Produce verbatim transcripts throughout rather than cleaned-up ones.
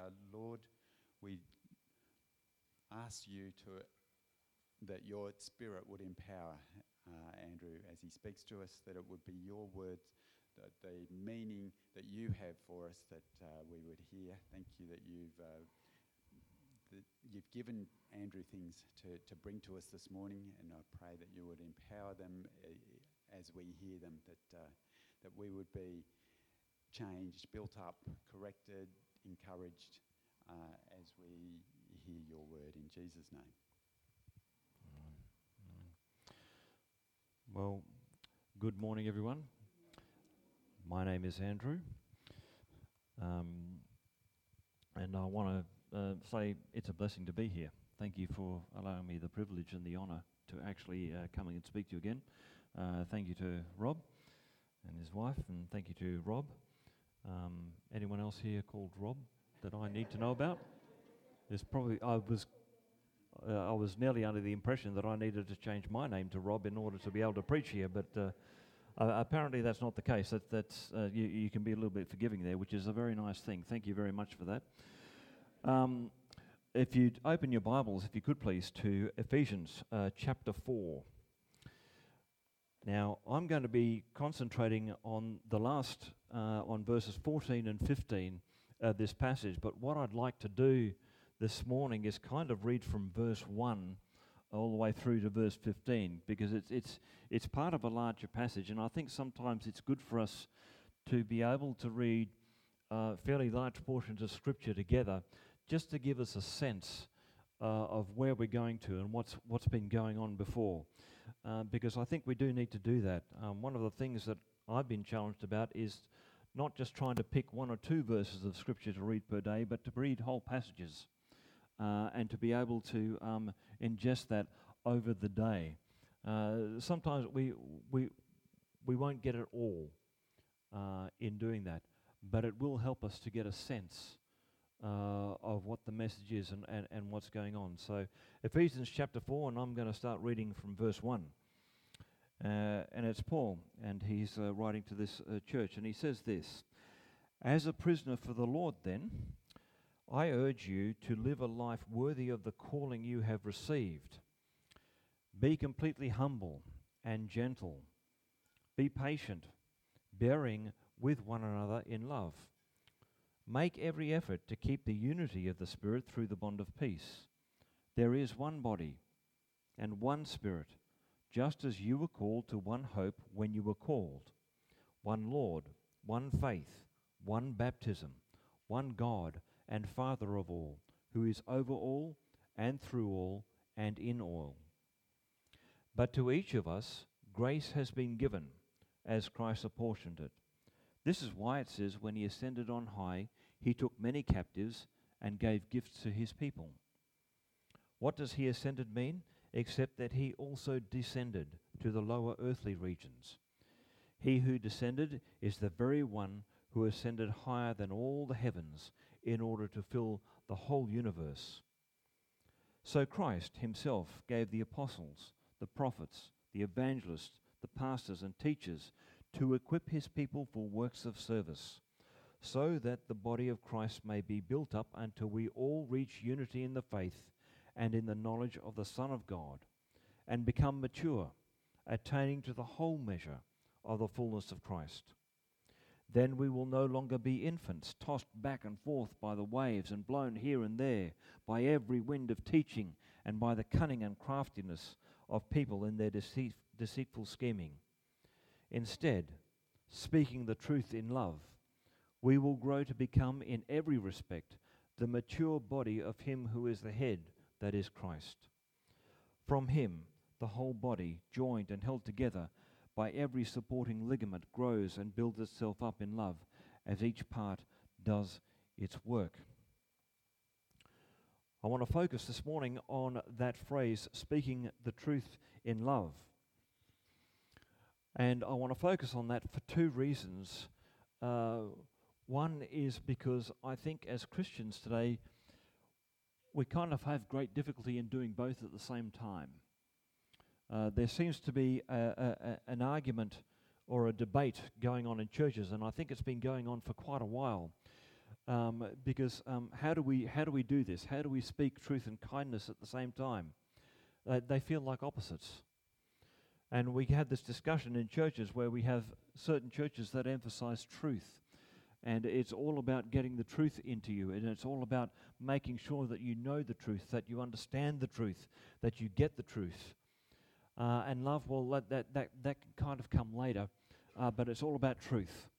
uh, Lord, we ask you to that your Spirit would empower uh, Andrew as he speaks to us, that it would be your words, that the meaning that you have for us, that uh, we would hear. Thank you that you've uh, that you've given Andrew things to, to bring to us this morning, and I pray that you would empower them uh, as we hear them, that uh, that we would be changed, built up, corrected, encouraged uh, as we hear your word in Jesus' name. Well, good morning, everyone. My name is Andrew, um, and I want to uh, say it's a blessing to be here. Thank you for allowing me the privilege and the honour to actually uh, coming and speak to you again. Uh, thank you to Rob and his wife, and thank you to Rob. Um, anyone else here called Rob that I need to know about? There's probably I was. Uh, I was nearly under the impression that I needed to change my name to Rob in order to be able to preach here, but uh, uh, apparently that's not the case. That, that's uh, you, you can be a little bit forgiving there, which is a very nice thing. Thank you very much for that. Um, if you'd open your Bibles, if you could please, to Ephesians uh, chapter four. Now, I'm going to be concentrating on the last, uh, on verses fourteen and fifteen of this passage, but what I'd like to do this morning is kind of read from verse one all the way through to verse fifteen, because it's it's it's part of a larger passage, and I think sometimes it's good for us to be able to read uh, fairly large portions of Scripture together, just to give us a sense uh, of where we're going to and what's what's been going on before, uh, because I think we do need to do that. Um, one of the things that I've been challenged about is not just trying to pick one or two verses of Scripture to read per day, but to read whole passages. Uh, and to be able to um, ingest that over the day. Uh, sometimes we we we won't get it all uh, in doing that, but it will help us to get a sense uh, of what the message is and, and, and what's going on. So Ephesians chapter four, and I'm going to start reading from verse one. Uh, and it's Paul, and he's uh, writing to this uh, church, and he says this: "As a prisoner for the Lord, then, I urge you to live a life worthy of the calling you have received. Be completely humble and gentle. Be patient, bearing with one another in love. Make every effort to keep the unity of the Spirit through the bond of peace. There is one body and one Spirit, just as you were called to one hope when you were called. One Lord, one faith, one baptism, one God and Father of all, who is over all and through all and in all. But to each of us grace has been given, as Christ apportioned it. This is why it says, when he ascended on high, he took many captives and gave gifts to his people. What does he ascended mean? Except that he also descended to the lower earthly regions. He who descended is the very one who ascended higher than all the heavens, in order to fill the whole universe. So Christ himself gave the apostles, the prophets, the evangelists, the pastors and teachers to equip his people for works of service, so that the body of Christ may be built up until we all reach unity in the faith and in the knowledge of the Son of God, and become mature, attaining to the whole measure of the fullness of Christ. Then we will no longer be infants, tossed back and forth by the waves and blown here and there by every wind of teaching and by the cunning and craftiness of people in their deceit, deceitful scheming. Instead, speaking the truth in love, we will grow to become in every respect the mature body of him who is the head, that is Christ. From him, the whole body, joined and held together by every supporting ligament, grows and builds itself up in love as each part does its work." I want to focus this morning on that phrase, speaking the truth in love. And I want to focus on that for two reasons. Uh, one is because I think as Christians today, we kind of have great difficulty in doing both at the same time. Uh, there seems to be a, a, a, an argument or a debate going on in churches, and I think it's been going on for quite a while, Um, because um, how do we how do we do this? How do we speak truth and kindness at the same time? Uh, they feel like opposites. And we had this discussion in churches where we have certain churches that emphasize truth. And it's all about getting the truth into you. And it's all about making sure that you know the truth, that you understand the truth, that you get the truth. Uh, and love, well, that, that, that, that can kind of come later. Uh, but it's all about truth.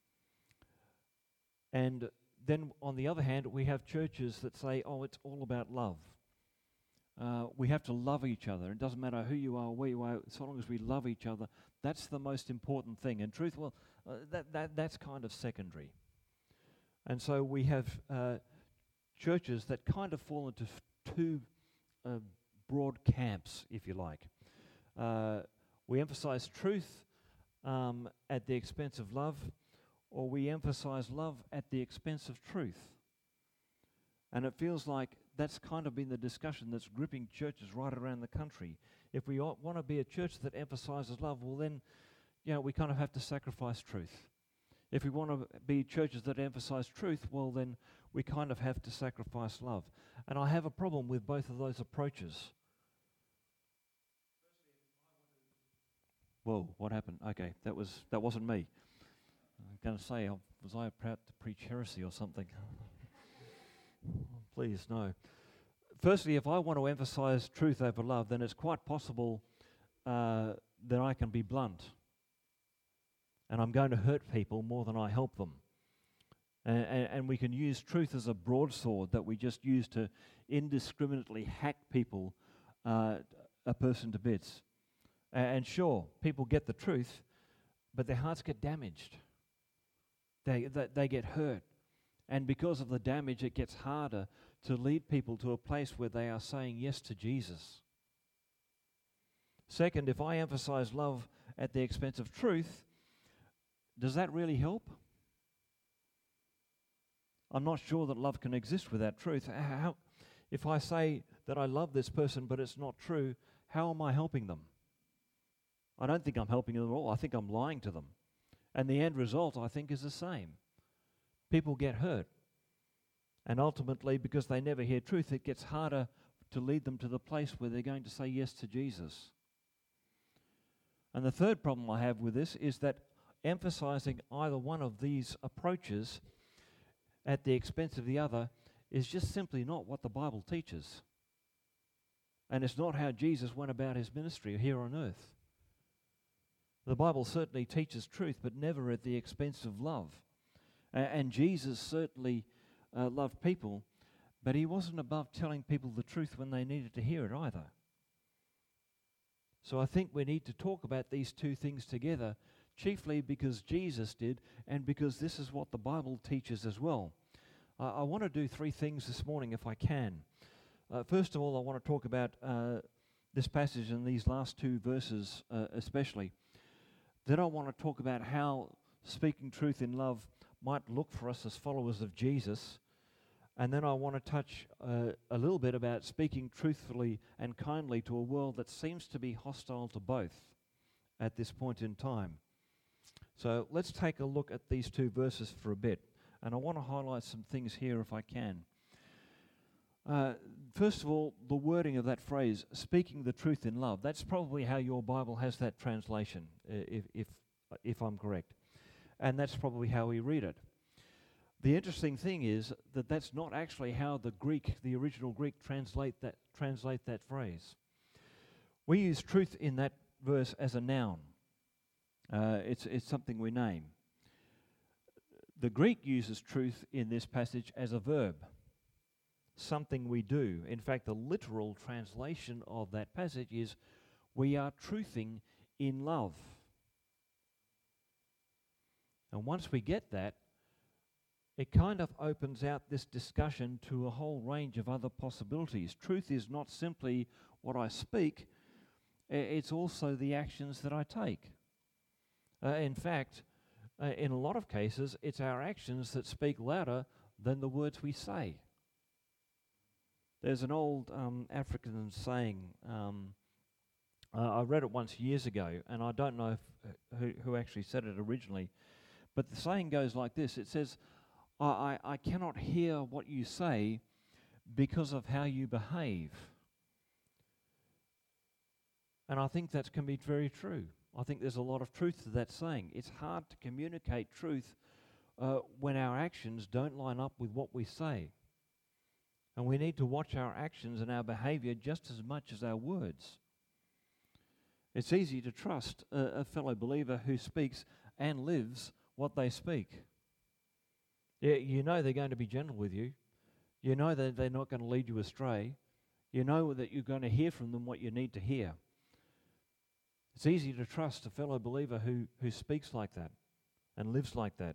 And then on the other hand, we have churches that say, oh, it's all about love. Uh, we have to love each other. It doesn't matter who you are, where you are, so long as we love each other. That's the most important thing. And truth, well, uh, that, that that's kind of secondary. And so we have uh, churches that kind of fall into f- two uh, broad camps, if you like. Uh, we emphasize truth um, at the expense of love, or we emphasize love at the expense of truth. And it feels like that's kind of been the discussion that's gripping churches right around the country. If we want to be a church that emphasizes love, well then, you know, we kind of have to sacrifice truth. If we want to be churches that emphasize truth, well then, we kind of have to sacrifice love. And I have a problem with both of those approaches. Whoa, what happened? Okay, that was that wasn't me. I'm going to say, was I about to preach heresy or something? Please, no. Firstly, if I want to emphasize truth over love, then it's quite possible uh, that I can be blunt. And I'm going to hurt people more than I help them. And, and, and we can use truth as a broadsword that we just use to indiscriminately hack people, uh, a person to bits. Uh, and sure, people get the truth, but their hearts get damaged. They, they, they get hurt. And because of the damage, it gets harder to lead people to a place where they are saying yes to Jesus. Second, if I emphasize love at the expense of truth, does that really help? I'm not sure that love can exist without truth. How, if I say that I love this person but it's not true, how am I helping them? I don't think I'm helping them at all. I think I'm lying to them. And the end result, I think, is the same. People get hurt. And ultimately, because they never hear truth, it gets harder to lead them to the place where they're going to say yes to Jesus. And the third problem I have with this is that emphasizing either one of these approaches at the expense of the other is just simply not what the Bible teaches. And it's not how Jesus went about his ministry here on earth. The Bible certainly teaches truth, but never at the expense of love. Uh, and Jesus certainly uh, loved people, but he wasn't above telling people the truth when they needed to hear it either. So I think we need to talk about these two things together, chiefly because Jesus did, and because this is what the Bible teaches as well. Uh, I want to do three things this morning if I can. Uh, first of all, I want to talk about uh, this passage in these last two verses uh, especially. Then I want to talk about how speaking truth in love might look for us as followers of Jesus. And then I want to touch uh, a little bit about speaking truthfully and kindly to a world that seems to be hostile to both at this point in time. So let's take a look at these two verses for a bit. And I want to highlight some things here if I can. Uh, first of all, the wording of that phrase, speaking the truth in love, that's probably how your Bible has that translation, uh, if, if, if I'm correct. And that's probably how we read it. The interesting thing is that that's not actually how the Greek, the original Greek, translate that translate that phrase. We use truth in that verse as a noun. Uh, it's it's something we name. The Greek uses truth in this passage as a verb, something we do. In fact, the literal translation of that passage is, we are truthing in love. And once we get that, it kind of opens out this discussion to a whole range of other possibilities. Truth is not simply what I speak, it's also the actions that I take. Uh, in fact, uh, in a lot of cases, it's our actions that speak louder than the words we say. There's an old um, African saying, um, uh, I read it once years ago, and I don't know if, uh, who, who actually said it originally, but the saying goes like this. It says, I, I, I cannot hear what you say because of how you behave. And I think that can be very true. I think there's a lot of truth to that saying. It's hard to communicate truth uh, when our actions don't line up with what we say. And we need to watch our actions and our behavior just as much as our words. It's easy to trust a, a fellow believer who speaks and lives what they speak. Yeah, you know they're going to be gentle with you. You know that they're not going to lead you astray. You know that you're going to hear from them what you need to hear. It's easy to trust a fellow believer who, who speaks like that and lives like that.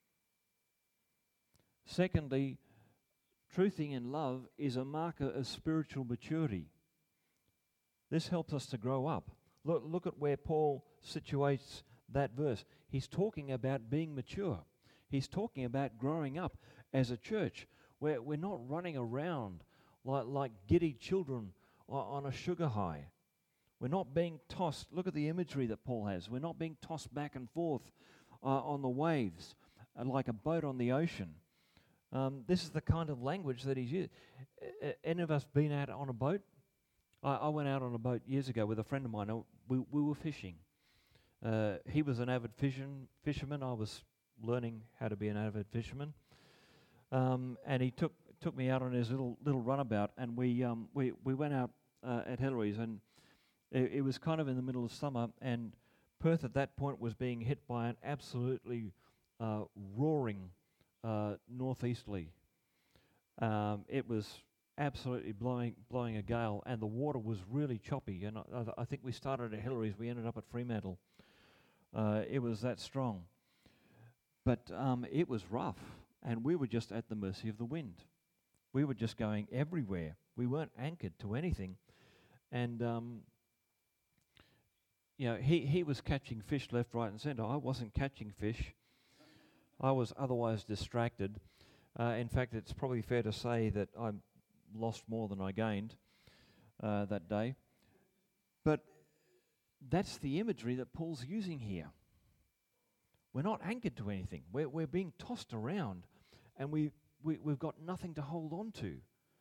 Secondly, truthing in love is a marker of spiritual maturity. This helps us to grow up. Look, look at where Paul situates that verse. He's talking about being mature. He's talking about growing up as a church where we're not running around like, like giddy children on a sugar high. We're not being tossed. Look at the imagery that Paul has. We're not being tossed back and forth uh, on the waves uh, like a boat on the ocean. Um, this is the kind of language that he's used. Uh, any of us been out on a boat? I, I went out on a boat years ago with a friend of mine. Uh, we, we were fishing. Uh, he was an avid fishin, fisherman. I was learning how to be an avid fisherman. Um, and he took took me out on his little little runabout, and we um, we we went out uh, at Hillary's, and it, it was kind of in the middle of summer, and Perth at that point was being hit by an absolutely uh, roaring uh, northeasterly. Um, it was absolutely blowing blowing a gale, and the water was really choppy. And I, I think we started at Hillary's, we ended up at Fremantle. Uh, it was that strong, but um, it was rough. And we were just at the mercy of the wind. We were just going everywhere. We weren't anchored to anything. And, um, you know, he, he was catching fish left, right, and centre. I wasn't catching fish. I was otherwise distracted. Uh, in fact, it's probably fair to say that I lost more than I gained uh, that day. But that's the imagery that Paul's using here. We're not anchored to anything. We're, we're being tossed around. And we, we, we've got nothing to hold on to.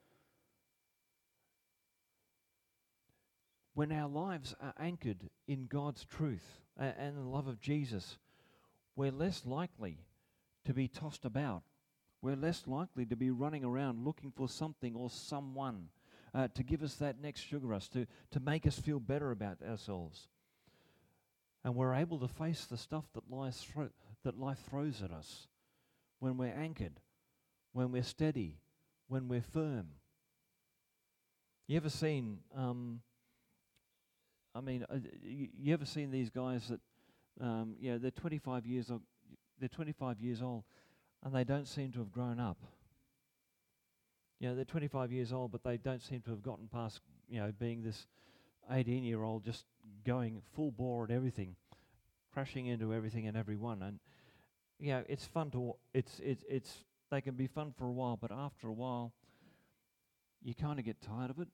When our lives are anchored in God's truth uh, and the love of Jesus, we're less likely to be tossed about. We're less likely to be running around looking for something or someone uh, to give us that next sugar rush, to, to make us feel better about ourselves. And we're able to face the stuff that, lies thro- that life throws at us when we're anchored, when we're steady, when we're firm. You ever seen, um, I mean, uh, you, you ever seen these guys that, um, you know, they're twenty-five years old, they're twenty-five years old, and they don't seem to have grown up. You know, they're twenty-five years old, but they don't seem to have gotten past, you know, being this eighteen-year-old just going full bore at everything, crashing into everything and everyone. And you know, it's fun to, wa- it's, it's, it's, they can be fun for a while, but after a while, you kind of get tired of it.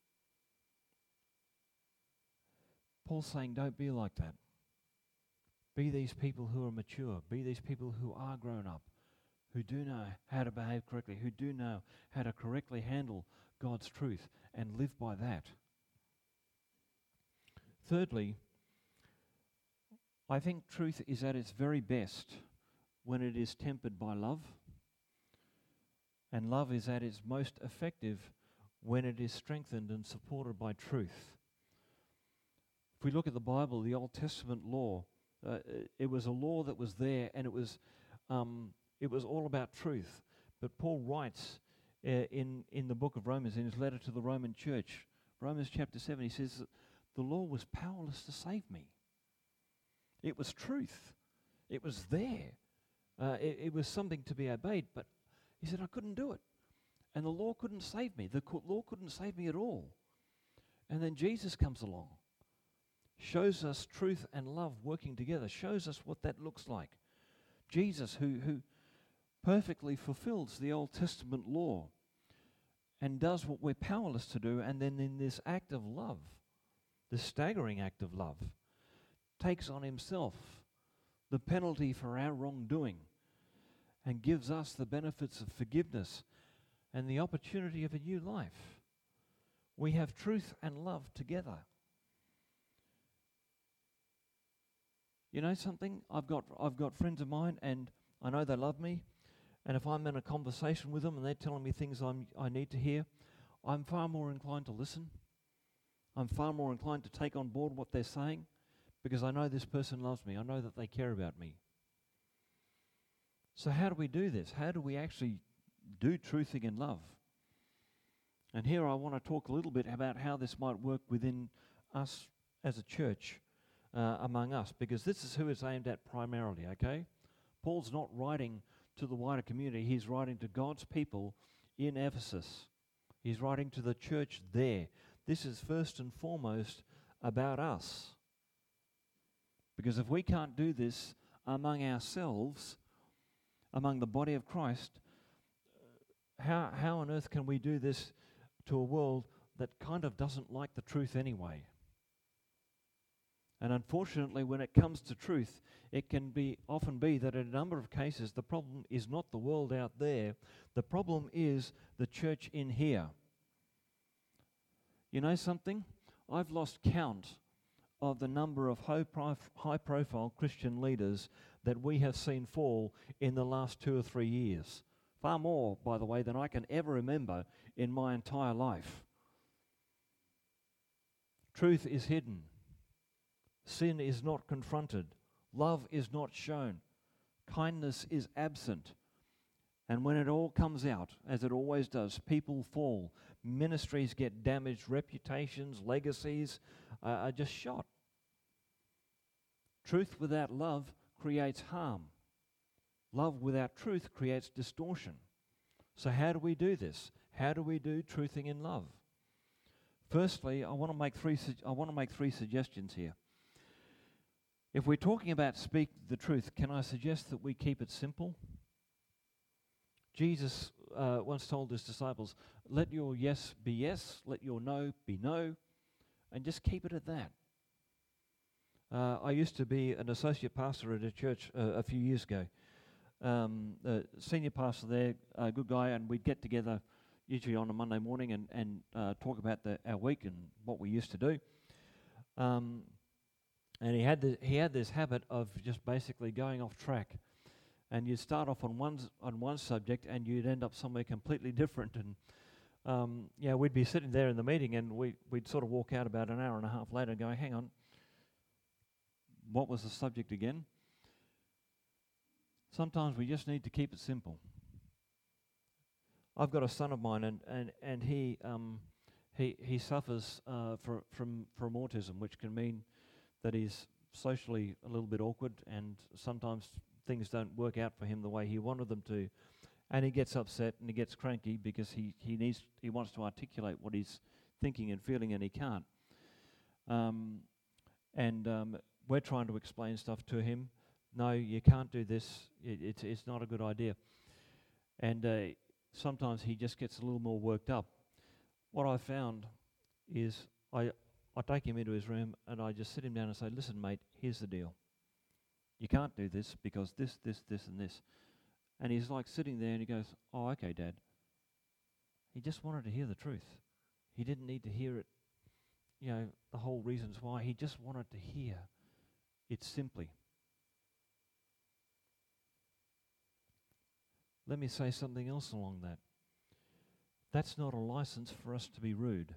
Paul's saying, don't be like that. Be these people who are mature. Be these people who are grown up, who do know how to behave correctly, who do know how to correctly handle God's truth and live by that. Thirdly, I think truth is at its very best when it is tempered by love, and love is at its most effective when it is strengthened and supported by truth. If we look at the Bible, the Old Testament law, uh, it was a law that was there, and it was um, it was all about truth. But Paul writes uh, in in the book of Romans, in his letter to the Roman church, Romans chapter seven, he says that the law was powerless to save me. It was truth. It was there. Uh, it, it was something to be obeyed, but he said I couldn't do it. And the law couldn't save me. The co- law couldn't save me at all. And then Jesus comes along, shows us truth and love working together, shows us what that looks like. Jesus, who, who perfectly fulfills the Old Testament law and does what we're powerless to do, and then in this act of love, this staggering act of love, takes on himself the penalty for our wrongdoing and gives us the benefits of forgiveness and the opportunity of a new life. We have truth and love together. You know something? I've got I've got friends of mine, and I know they love me, and if I'm in a conversation with them and they're telling me things I'm I need to hear, I'm far more inclined to listen. I'm far more inclined to take on board what they're saying, because I know this person loves me. I know that they care about me. So how do we do this? How do we actually do truthing in love? And here I want to talk a little bit about how this might work within us as a church, uh, among us, because this is who it's aimed at primarily, okay? Paul's not writing to the wider community. He's writing to God's people in Ephesus. He's writing to the church there. This is first and foremost about us. Because if we can't do this among ourselves, among the body of Christ, how how on earth can we do this to a world that kind of doesn't like the truth anyway? And unfortunately, when it comes to truth, it can be often be that in a number of cases, the problem is not the world out there. The problem is the church in here. You know something? I've lost count of the number of high prof- high-profile Christian leaders that we have seen fall in the last two or three years. Far more, by the way, than I can ever remember in my entire life. Truth is hidden. Sin is not confronted. Love is not shown. Kindness is absent. And when it all comes out, as it always does, people fall. Ministries get damaged. Reputations, legacies uh, are just shot. Truth without love creates harm. Love without truth creates distortion. So how do we do this? How do we do truthing in love? Firstly, I want to make three. Su- I want to make three suggestions here. If we're talking about speak the truth, can I suggest that we keep it simple? Jesus uh, once told his disciples, "Let your yes be yes, let your no be no, and just keep it at that." Uh, I used to be an associate pastor at a church uh, a few years ago. Um, the senior pastor there, a good guy, and we'd get together usually on a Monday morning and, and uh, talk about the, our week and what we used to do. Um, and he had the, he had this habit of just basically going off track, and you'd start off on one on one subject and you'd end up somewhere completely different. And um, yeah, we'd be sitting there in the meeting, and we we'd sort of walk out about an hour and a half later, going, "Hang on, what was the subject again?" Sometimes we just need to keep it simple. I've got a son of mine, and and and he um he he suffers uh, for, from from autism, which can mean that he's socially a little bit awkward, and sometimes things don't work out for him the way he wanted them to, and he gets upset and he gets cranky because he he needs he wants to articulate what he's thinking and feeling, and he can't. Um, and um, we're trying to explain stuff to him. No, you can't do this. It, it's it's not a good idea. And uh, sometimes he just gets a little more worked up. What I found is I I take him into his room and I just sit him down and say, "Listen, mate, here's the deal. You can't do this because this, this, this, and this." And he's like sitting there and he goes, "Oh, okay, Dad." He just wanted to hear the truth. He didn't need to hear it, you know, the whole reasons why. He just wanted to hear it simply. Let me say something else along that. That's not a license for us to be rude.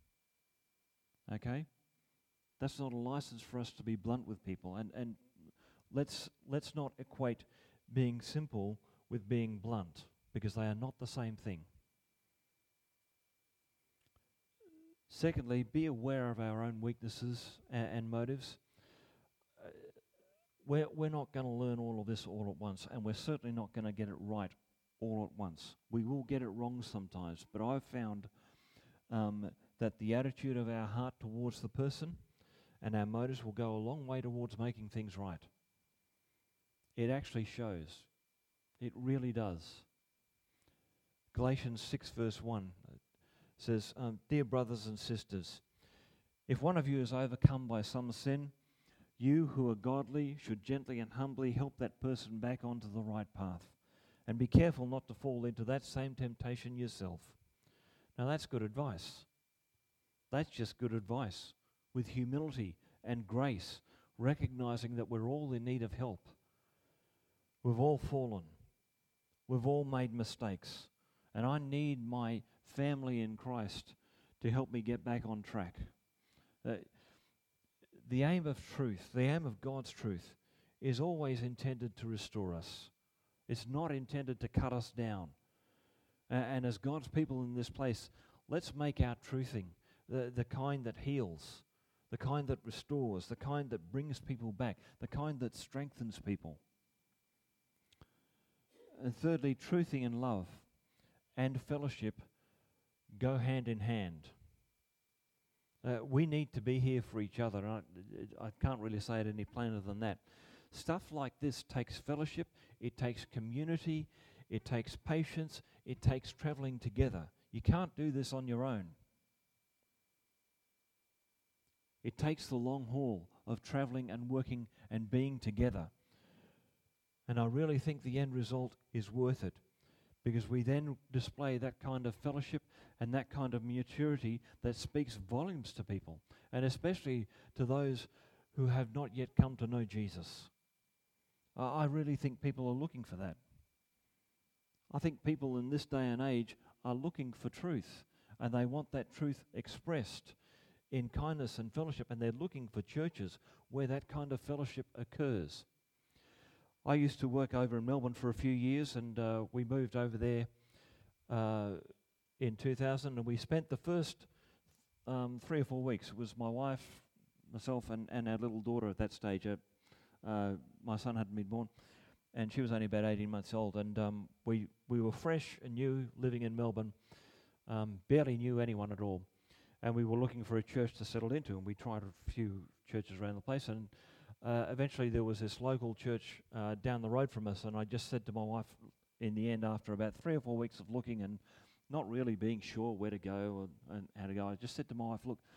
Okay? That's not a license for us to be blunt with people. And and let's let's not equate being simple with being blunt, because they are not the same thing. Secondly, be aware of our own weaknesses and, and motives. Uh, we're we're not going to learn all of this all at once, and we're certainly not going to get it right all at once. We will get it wrong sometimes, but I've found um, that the attitude of our heart towards the person and our motives will go a long way towards making things right. It actually shows. It really does. Galatians six verse one says, um, "Dear brothers and sisters, if one of you is overcome by some sin, you who are godly should gently and humbly help that person back onto the right path. And be careful not to fall into that same temptation yourself. Now that's good advice. That's just good advice with humility and grace, recognizing that we're all in need of help. We've all fallen. We've all made mistakes. And I need my family in Christ to help me get back on track. Uh, the aim of truth, the aim of God's truth, is always intended to restore us. It's not intended to cut us down. Uh, and as God's people in this place, let's make our truthing the, the kind that heals, the kind that restores, the kind that brings people back, the kind that strengthens people. And thirdly, truthing and love and fellowship go hand in hand. Uh, we need to be here for each other. I, I can't really say it any plainer than that. Stuff like this takes fellowship, it takes community, it takes patience, it takes travelling together. You can't do this on your own. It takes the long haul of travelling and working and being together. And I really think the end result is worth it, because we then display that kind of fellowship and that kind of maturity that speaks volumes to people, and especially to those who have not yet come to know Jesus. Uh, I really think people are looking for that. I think people in this day and age are looking for truth, and they want that truth expressed in kindness and fellowship, and they're looking for churches where that kind of fellowship occurs. I used to work over in Melbourne for a few years, and uh, we moved over there uh, in two thousand, and we spent the first um, three or four weeks. It was my wife, myself, and, and our little daughter at that stage. Uh, uh, my son hadn't been born, and she was only about eighteen months old, and um, we, we were fresh and new, living in Melbourne, um, barely knew anyone at all, and we were looking for a church to settle into, and we tried a few churches around the place, and Uh, eventually there was this local church uh, down the road from us, and I just said to my wife in the end, after about three or four weeks of looking and not really being sure where to go and, and how to go, I just said to my wife, look,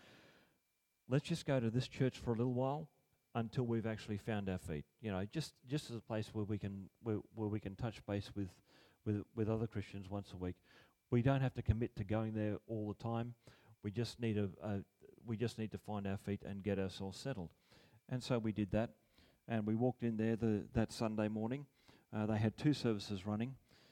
let's just go to this church for a little while until we've actually found our feet. You know, just just as a place where we can where, where we can touch base with, with with other Christians once a week. We don't have to commit to going there all the time. We just need a, a we just need to find our feet and get ourselves settled. And so we did that, and we walked in there the, that Sunday morning. Uh, they had two services running,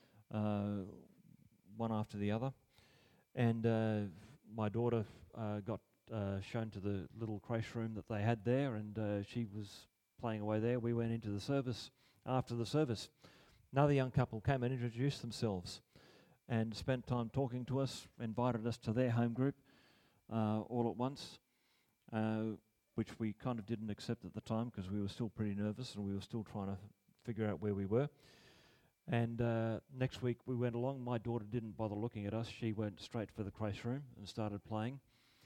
uh, one after the other. And uh, my daughter uh, got uh, shown to the little creche room that they had there, and uh, she was playing away there. We went into the service. After the service, another young couple came and introduced themselves and spent time talking to us, invited us to their home group uh, all at once. Uh, which we kind of didn't accept at the time because we were still pretty nervous and we were still trying to figure out where we were. And uh, next week we went along. My daughter didn't bother looking at us. She went straight for the creche room and started playing.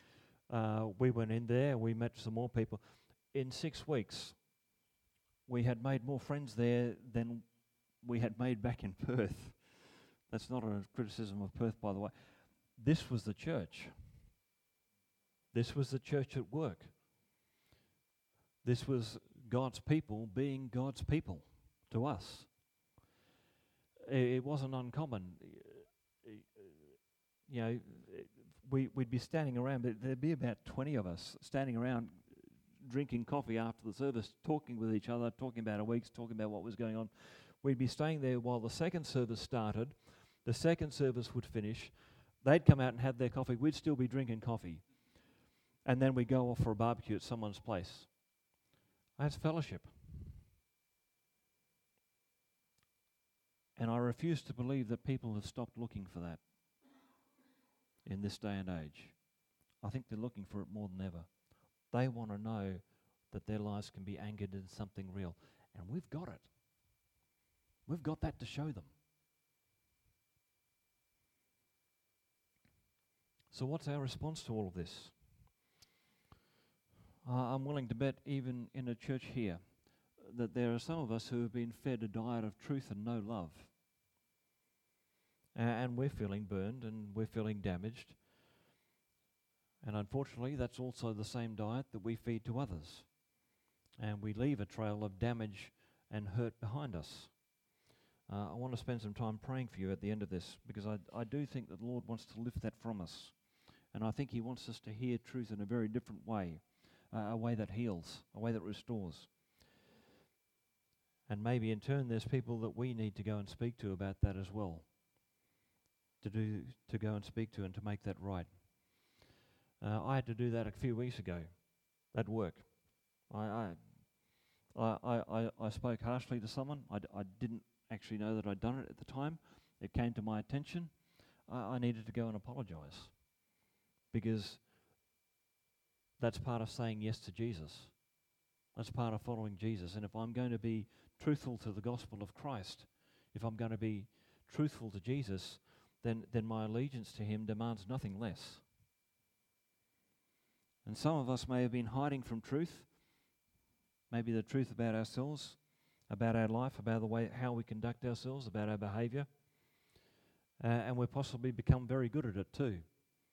Uh, we went in there, we met some more people. In six weeks, we had made more friends there than we had made back in Perth. That's not a criticism of Perth, by the way. This was the church. This was the church at work. This was God's people being God's people to us. It wasn't uncommon. You know, we, we'd be standing around, but there'd be about twenty of us standing around drinking coffee after the service, talking with each other, talking about our weeks, talking about what was going on. We'd be staying there while the second service started. The second service would finish. They'd come out and have their coffee. We'd still be drinking coffee. And then we'd go off for a barbecue at someone's place. That's fellowship. And I refuse to believe that people have stopped looking for that in this day and age. I think they're looking for it more than ever. They want to know that their lives can be anchored in something real. And we've got it. We've got that to show them. So what's our response to all of this? Uh, I'm willing to bet even in a church here that there are some of us who have been fed a diet of truth and no love. Uh, and we're feeling burned and we're feeling damaged. And unfortunately, that's also the same diet that we feed to others. And we leave a trail of damage and hurt behind us. Uh, I want to spend some time praying for you at the end of this, because I, I do think that the Lord wants to lift that from us. And I think he wants us to hear truth in a very different way, uh, a way that heals, a way that restores. And maybe in turn there's people that we need to go and speak to about that as well, to do to go and speak to and to make that right. Uh, I had to do that a few weeks ago at work. I I I, I, I spoke harshly to someone. I, d- I didn't actually know that I'd done it at the time. It came to my attention. I, I needed to go and apologise, because that's part of saying yes to Jesus. That's part of following Jesus. And if I'm going to be truthful to the gospel of Christ, if I'm going to be truthful to Jesus, then, then my allegiance to him demands nothing less. And some of us may have been hiding from truth, maybe the truth about ourselves, about our life, about the way how we conduct ourselves, about our behaviour, uh, and we've possibly become very good at it too.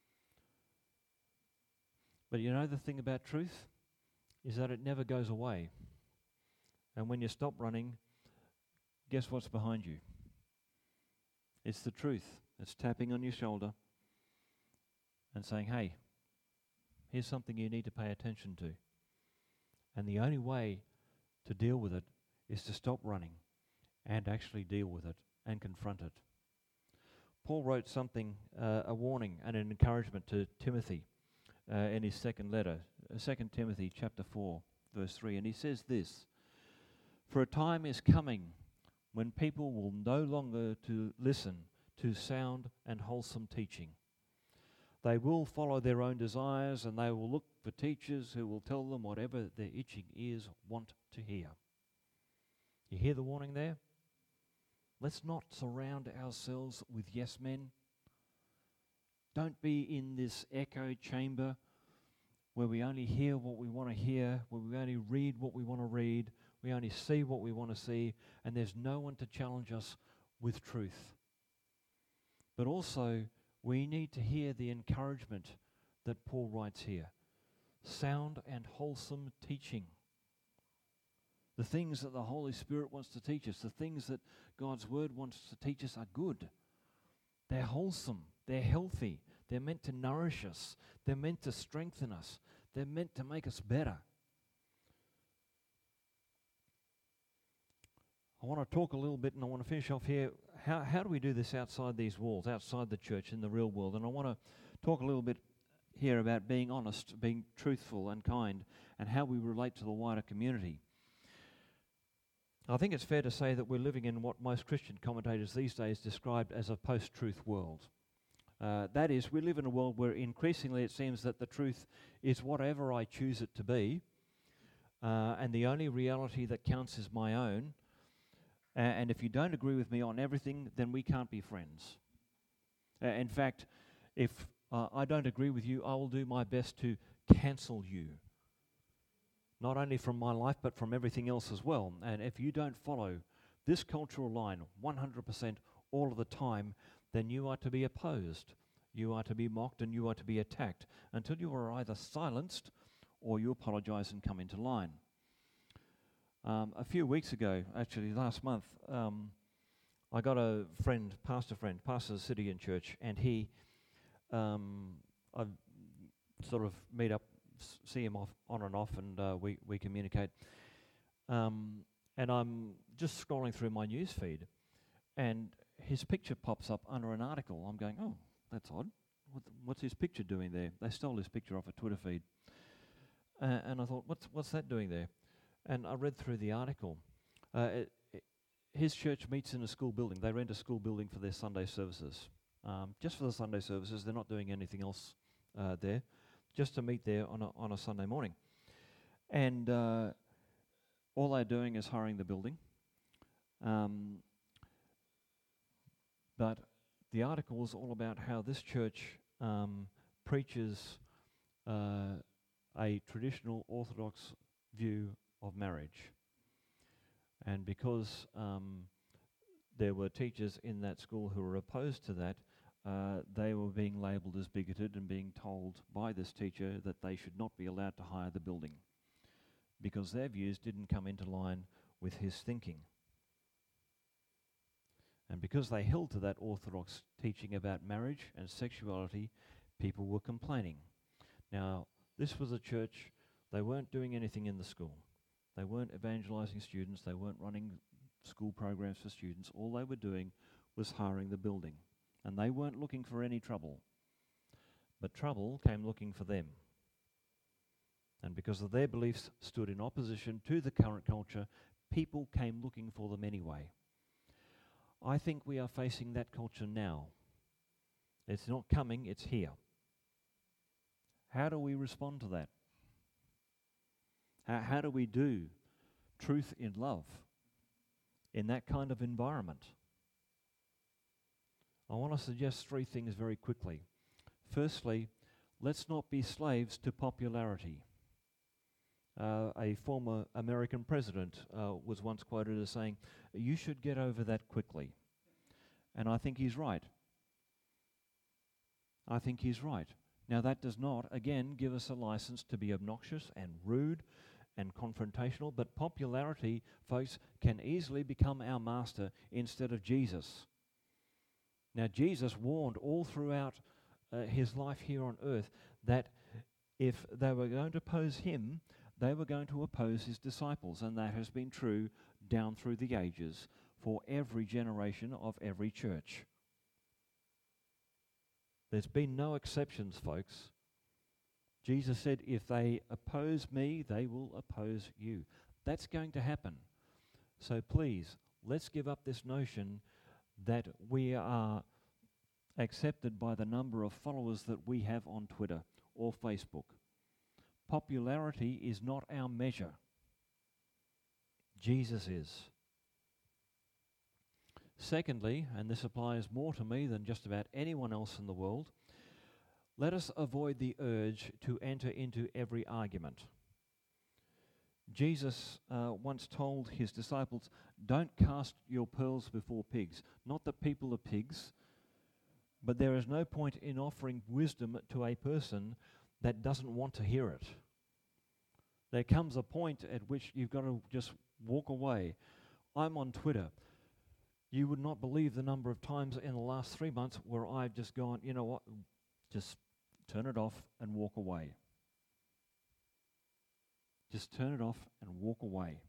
But you know the thing about truth is that it never goes away. And when you stop running, guess what's behind you? It's the truth. It's tapping on your shoulder and saying, hey, here's something you need to pay attention to. And the only way to deal with it is to stop running and actually deal with it and confront it. Paul wrote something, uh, a warning and an encouragement to Timothy uh, in his second letter, Second Timothy chapter four, verse three, and he says this: "For a time is coming when people will no longer to listen to sound and wholesome teaching. They will follow their own desires, and they will look for teachers who will tell them whatever their itching ears want to hear." You hear the warning there? Let's not surround ourselves with yes men. Don't be in this echo chamber where we only hear what we want to hear, where we only read what we want to read, we only see what we want to see, and there's no one to challenge us with truth. But also, we need to hear the encouragement that Paul writes here. Sound and wholesome teaching. The things that the Holy Spirit wants to teach us, the things that God's Word wants to teach us are good. They're wholesome. They're healthy. They're meant to nourish us. They're meant to strengthen us. They're meant to make us better. I want to talk a little bit, and I want to finish off here. How, how do we do this outside these walls, outside the church, in the real world? And I want to talk a little bit here about being honest, being truthful and kind, and how we relate to the wider community. I think it's fair to say that we're living in what most Christian commentators these days describe as a post-truth world. Uh, that is, we live in a world where increasingly it seems that the truth is whatever I choose it to be, uh, and the only reality that counts is my own. Uh, and if you don't agree with me on everything, then we can't be friends. Uh, in fact, if uh, I don't agree with you, I will do my best to cancel you. Not only from my life, but from everything else as well. And if you don't follow this cultural line one hundred percent all of the time, then you are to be opposed. You are to be mocked and you are to be attacked until you are either silenced or you apologize and come into line. Um, a few weeks ago, actually last month, um, I got a friend, pastor friend, pastor of the city and church, and he, um, I sort of meet up, s- see him off on and off, and uh, we we communicate. Um, and I'm just scrolling through my news feed, and his picture pops up under an article. I'm going, oh, that's odd. What, what's his picture doing there? They stole his picture off a Twitter feed, uh, and I thought, what's what's that doing there? And I read through the article. Uh, it, it, his church meets in a school building. They rent a school building for their Sunday services. Um, just for the Sunday services. They're not doing anything else uh, there. Just to meet there on a, on a Sunday morning. And uh, all they're doing is hiring the building. Um, but the article is all about how this church um, preaches uh, a traditional Orthodox view of marriage. And because um, there were teachers in that school who were opposed to that, uh, they were being labelled as bigoted and being told by this teacher that they should not be allowed to hire the building because their views didn't come into line with his thinking. And because they held to that orthodox teaching about marriage and sexuality, people were complaining. Now, this was a church, they weren't doing anything in the school. They weren't evangelizing students, they weren't running school programs for students. All they were doing was hiring the building. And they weren't looking for any trouble. But trouble came looking for them. And because of their beliefs stood in opposition to the current culture, people came looking for them anyway. I think we are facing that culture now. It's not coming, it's here. How do we respond to that? How, how do we do truth in love in that kind of environment? I want to suggest three things very quickly. Firstly, let's not be slaves to popularity. Uh, a former American president uh, was once quoted as saying, "You should get over that quickly." And I think he's right. I think he's right. Now that does not, again, give us a license to be obnoxious and rude and confrontational, but popularity, folks, can easily become our master instead of Jesus. Now Jesus warned all throughout uh, his life here on earth that if they were going to oppose him, they were going to oppose his disciples, and that has been true down through the ages for every generation of every church. There's been no exceptions, folks. Jesus said, if they oppose me, they will oppose you. That's going to happen. So please, let's give up this notion that we are accepted by the number of followers that we have on Twitter or Facebook. Popularity is not our measure. Jesus is. Secondly, and this applies more to me than just about anyone else in the world, let us avoid the urge to enter into every argument. Jesus uh, once told his disciples, don't cast your pearls before pigs. Not that people are pigs, but there is no point in offering wisdom to a person that doesn't want to hear it. There comes a point at which you've got to just walk away. I'm on Twitter. You would not believe the number of times in the last three months where I've just gone, you know what, just turn it off and walk away. Just turn it off and walk away.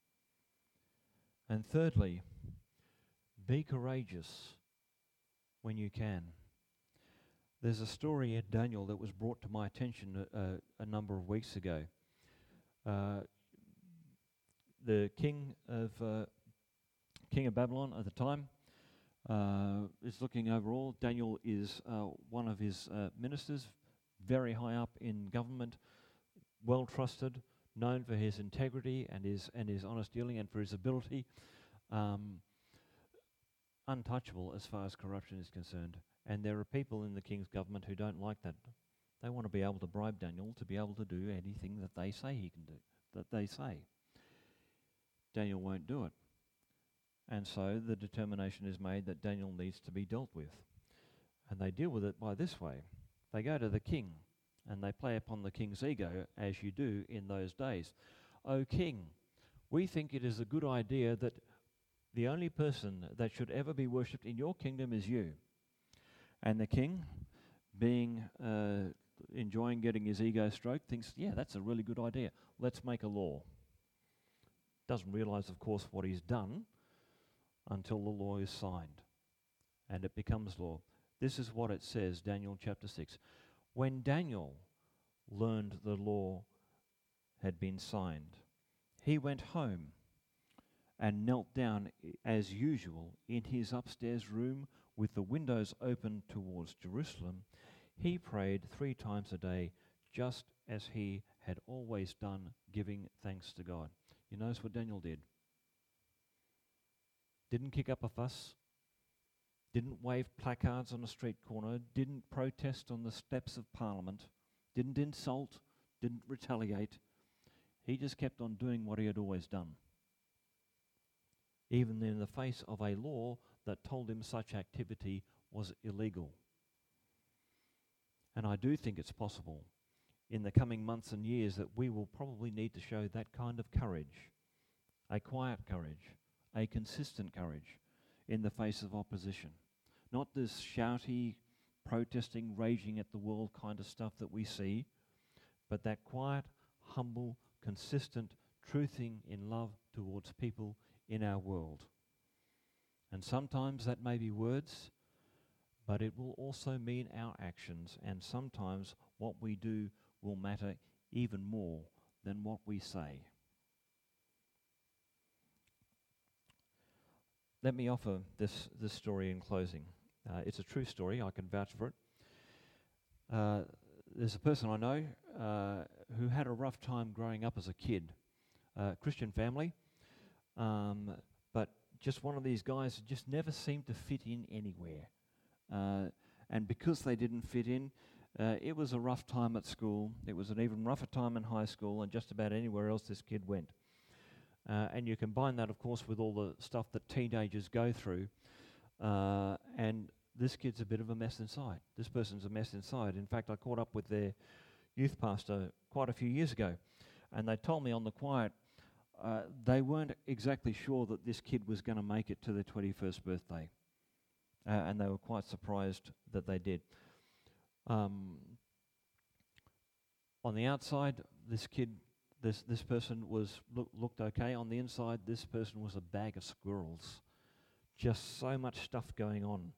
And thirdly, be courageous when you can. There's a story in Daniel that was brought to my attention uh, a number of weeks ago. Uh, the king of uh, king of Babylon at the time uh, is looking over all. Daniel is uh, one of his uh, ministers, very high up in government, well trusted, known for his integrity and his and his honest dealing and for his ability, um, untouchable as far as corruption is concerned. And there are people in the king's government who don't like that. They want to be able to bribe Daniel to be able to do anything that they say he can do, that they say. Daniel won't do it. And so the determination is made that Daniel needs to be dealt with. And they deal with it by this way. They go to the king and they play upon the king's ego, as you do in those days. O king, we think it is a good idea that the only person that should ever be worshipped in your kingdom is you. And the king, being uh, enjoying getting his ego stroked, thinks, yeah, that's a really good idea. Let's make a law. Doesn't realize, of course, what he's done until the law is signed. And it becomes law. This is what it says, Daniel chapter six. When Daniel learned the law had been signed, he went home and knelt down as usual in his upstairs room with the windows open towards Jerusalem. He prayed three times a day, just as he had always done, giving thanks to God. You notice what Daniel did? Didn't kick up a fuss, didn't wave placards on a street corner, didn't protest on the steps of Parliament, didn't insult, didn't retaliate. He just kept on doing what he had always done, even in the face of a law that told him such activity was illegal. And I do think it's possible in the coming months and years that we will probably need to show that kind of courage, a quiet courage, a consistent courage, in the face of opposition. Not this shouty, protesting, raging at the world kind of stuff that we see, but that quiet, humble, consistent truthing in love towards people in our world. And sometimes that may be words, but it will also mean our actions, and sometimes what we do will matter even more than what we say. Let me offer this, this story in closing. Uh, it's a true story, I can vouch for it. Uh, there's a person I know uh, who had a rough time growing up as a kid. Uh, Christian family, um, but just one of these guys who just never seemed to fit in anywhere. Uh, and because they didn't fit in, uh, it was a rough time at school. It was an even rougher time in high school and just about anywhere else this kid went. Uh, and you combine that, of course, with all the stuff that teenagers go through. Uh, and this kid's a bit of a mess inside. This person's a mess inside. In fact, I caught up with their youth pastor quite a few years ago. And they told me on the quiet, uh, they weren't exactly sure that this kid was going to make it to their twenty-first birthday. Uh, and they were quite surprised that they did. Um, on the outside, this kid, this this person was look, looked okay. On the inside, this person was a bag of squirrels. Just so much stuff going on.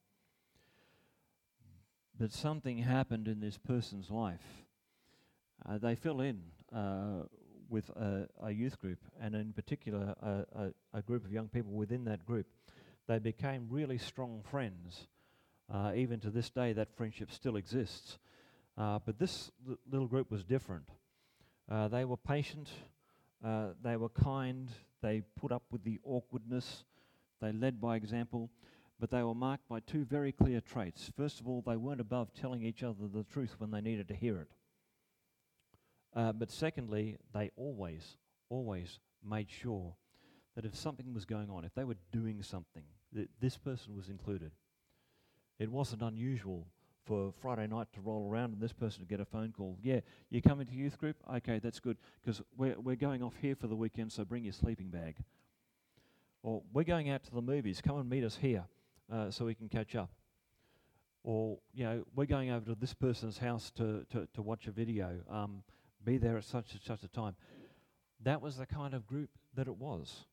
But something happened in this person's life. Uh, they fell in uh, with a, a youth group, and in particular, a, a, a group of young people within that group. They became really strong friends. Uh, even to this day, that friendship still exists. Uh, but this l- little group was different. Uh, they were patient, uh, they were kind, they put up with the awkwardness, they led by example, but they were marked by two very clear traits. First of all, they weren't above telling each other the truth when they needed to hear it. Uh, but secondly, they always, always made sure that if something was going on, if they were doing something, th- this person was included. It wasn't unusual for Friday night to roll around and this person to get a phone call. Yeah, you coming to youth group? Okay, that's good, because we're, we're going off here for the weekend, so bring your sleeping bag. Or we're going out to the movies, come and meet us here uh, so we can catch up. Or, you know, we're going over to this person's house to, to, to watch a video. Um, be there at such and such a time. That was the kind of group that it was.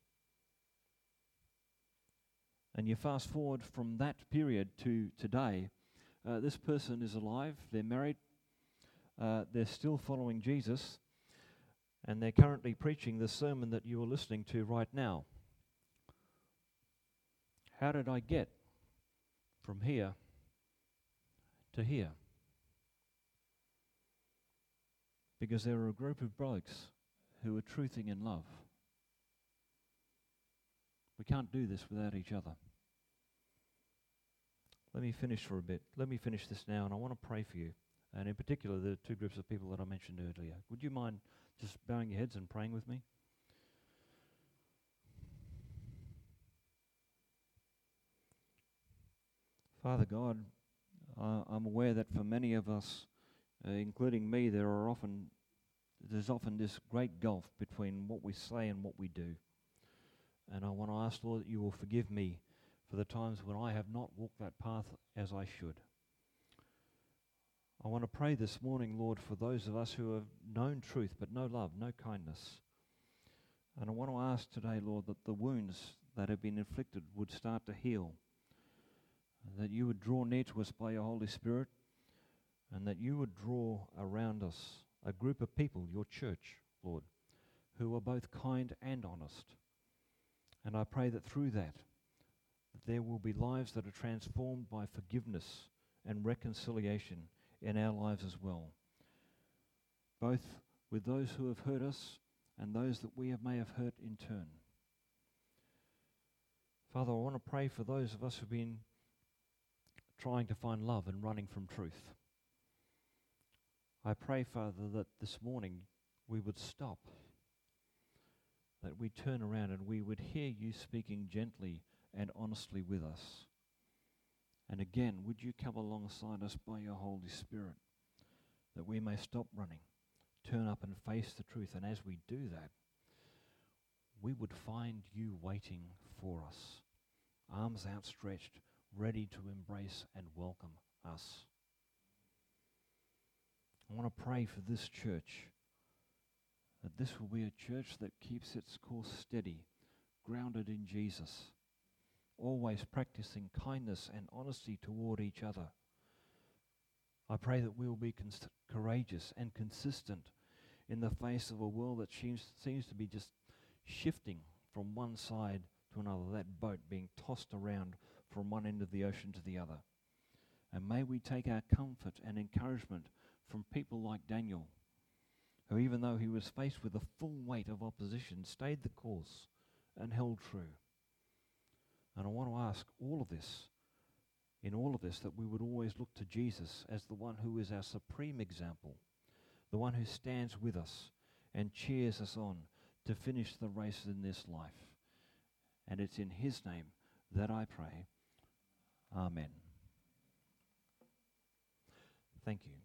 And you fast forward from that period to today, uh, this person is alive, they're married, uh, they're still following Jesus, and they're currently preaching the sermon that you are listening to right now. How did I get from here to here? Because there are a group of blokes who are truthing in love. We can't do this without each other. Let me finish for a bit. Let me finish this now, and I want to pray for you. And in particular, the two groups of people that I mentioned earlier. Would you mind just bowing your heads and praying with me? Father God, uh, I'm aware that for many of us, uh, including me, there are often there's often this great gulf between what we say and what we do. And I want to ask, Lord, that you will forgive me for the times when I have not walked that path as I should. I want to pray this morning, Lord, for those of us who have known truth but no love, no kindness. And I want to ask today, Lord, that the wounds that have been inflicted would start to heal, that you would draw near to us by your Holy Spirit, and that you would draw around us a group of people, your church, Lord, who are both kind and honest. And I pray that through that, that there will be lives that are transformed by forgiveness and reconciliation in our lives as well, both with those who have hurt us and those that we have, may have hurt in turn. Father, I want to pray for those of us who've been trying to find love and running from truth. I pray, Father, that this morning we would stop, that we turn around and we would hear you speaking gently and honestly with us. And again, would you come alongside us by your Holy Spirit, that we may stop running, turn up and face the truth. And as we do that, we would find you waiting for us arms outstretched, ready to embrace and welcome us. I want to pray for this church, that this will be a church that keeps its course steady, grounded in Jesus, always practicing kindness and honesty toward each other. I pray that we will be cons- courageous and consistent in the face of a world that seems, seems to be just shifting from one side to another, that boat being tossed around from one end of the ocean to the other. And may we take our comfort and encouragement from people like Daniel, who even though he was faced with the full weight of opposition, stayed the course and held true. And I want to ask all of this, in all of this, that we would always look to Jesus as the one who is our supreme example, the one who stands with us and cheers us on to finish the race in this life. And it's in his name that I pray. Amen. Thank you.